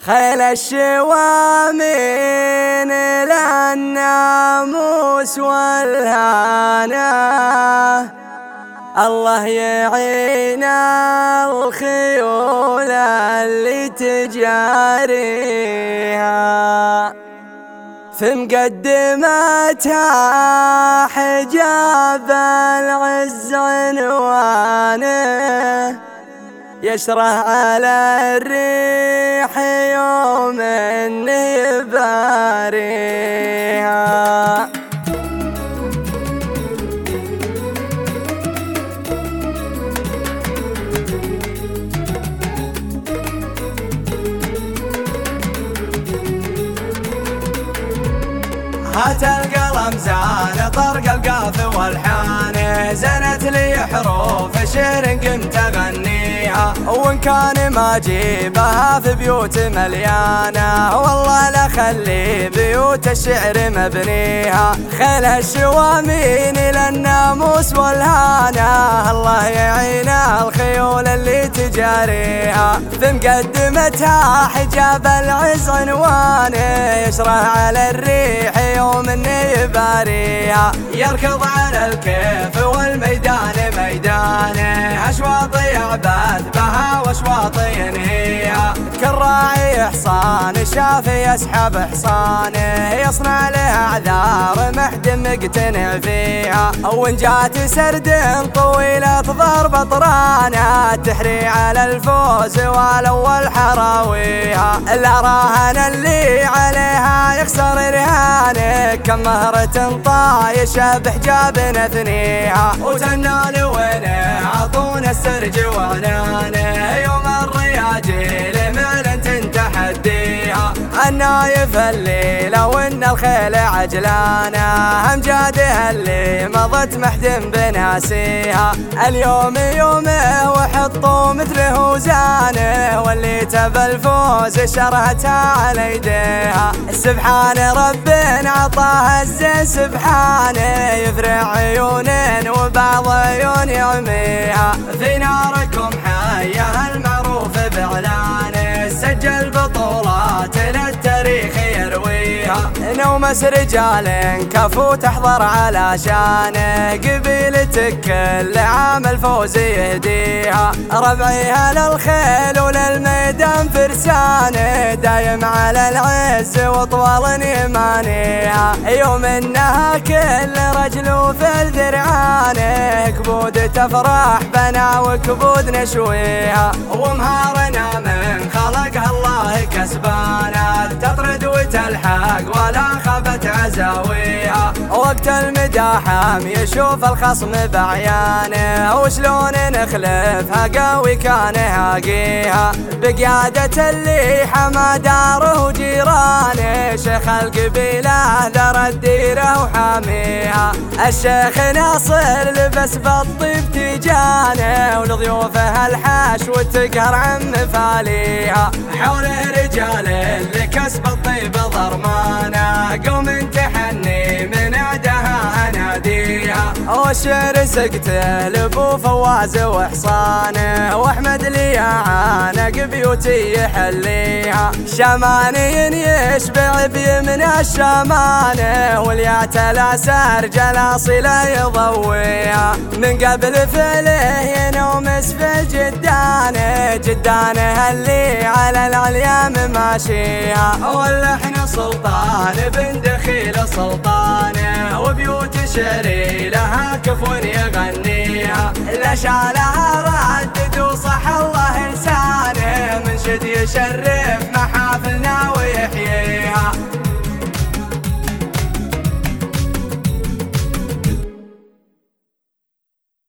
خيل الشوامين للناموس والهنا، الله يعين الخيول اللي تجاريها، في مقدمتها حجاب العز عنوانه، يشرح على الريح يوم اني باريها. هات القلم زان طرق القاف والحانه، زنت لي حروف شعر قمت اغنيها، وان كان ما جيبها في بيوت مليانه، والله لا خلي بيوت الشعر مبنيها. خيل الشوامين للناموس والهانا، الله يعين الخيول اللي تجاريها، في مقدمتها حجاب العز عنوانه، يشرح على الريح يوم اني باريها، يركض على الكيف والميدان ميدانه، اشواطي عباد بها واشواطي ينهيها، كالراعي حصان شافي يسحب حصانه، يصنع له اعذار محد مقتنع فيها، وان جات سرد طويله ضرب طرانه، تحري على الفوز والاول حراويها، الاراهن اللي عليها يخسر رهانه، كم مهرة طايشة بحجاب نثنيها، وتنال وينه عطونا السرج وعنانه، يوم الرياجيل ملن تحديها، النايف الليلة وان الخيل عجلانه، امجاده اللي مضت محد بناسيها، اليوم يومه وحطوا مثله زانه، واللي تبى الفوز شرهتها على يديها، سبحان ربنا عطاها الزين سبحانه، يفرع عيونين وبعض عيون يعميها، في ناركم حية المعروف باعلانه، سجل بطولات للتاريخ يرويها، نومس رجال كفو تحضر على شانه، قبيلتك كل عام الفوز يهديها، ربعيها للخيل وللميدان فرسانه، دايم على العز وطول يمانيها، يوم انها كل رجل في الذرعانه، كبود تفرح بنا وكبود نشويها، ومهارنا من خلقها الله كسبانه، تطرد وتلحق ولا خافت عزاويها، وقت المداحم يشوف الخصم بعيانه، وشلون نخلفها قوي كان هاقيها، بقيادة اللي حما داره وجيرانه، شيخ القبيلة دار الديره وحاميها، الشيخ ناصر لبس بالطيب تيجانه، ولضيوفه الحاش وتقهر عن مفاليها، حوله رجال اللي كسب الطيب ضرمانه، قوم تحني من عدها اناديها، والشعر سقته لابو فواز وحصانه، واحمد ليعانه بيوتي يحليها، شماني يشبع بيمن الشمانه، والياتل سار جلاصي لا يضويها، من قبل فعله ينومس في جدانه اللي على العليام ماشيها، واللحن سلطان بن دخيل سلطانه، وبيوت شعري لها كفو يغنيها، لشالها ردد وصح الله لسانه، من شد يشرف محافلنا ويحييها.